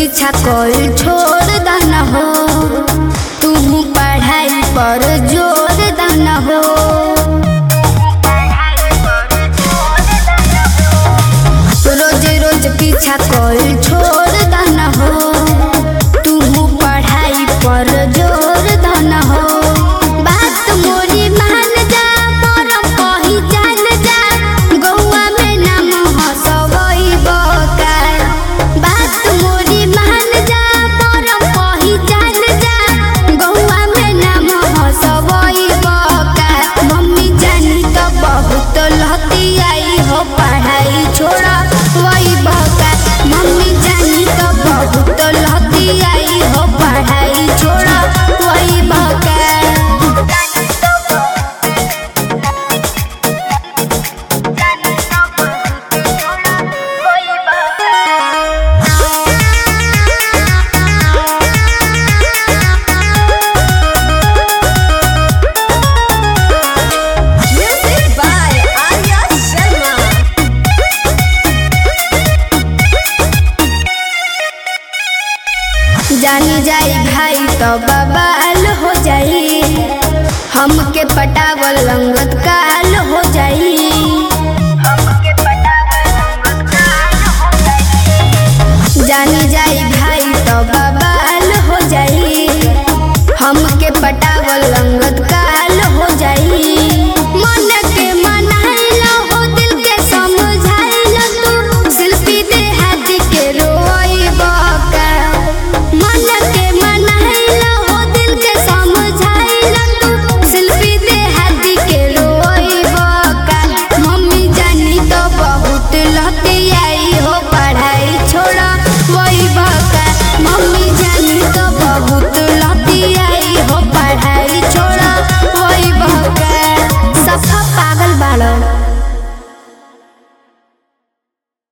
पीछा कोई छोड़ दाना हो, तू पढ़ाई पर जोर दाना हो। रोज रोज पीछा कोई छोड़ दाना हो, तू पढ़ाई पर जोर दाना हो। बात मोरी मान जा मोर कही जान जा, गौआ में नाम हसवई बका। बात मोरी मान जा मोर कही जान जा, गौआ में नाम हसवई बका। मम्मी जानी तो बहुत लहती आई हो, पढ़ाई छोड़ा वही बका। मम्मी जानी तो बहुत लहती आई हो, पढ़ाई छोड़ा वही बका। Music by Arya Sharma. जानी जाई भाई तो बवाल हो जाई, हमके पटावल अंगत काल हो जाई। जानी जाई भाई तो बवाल हो जाई, हमके पटावल अंगत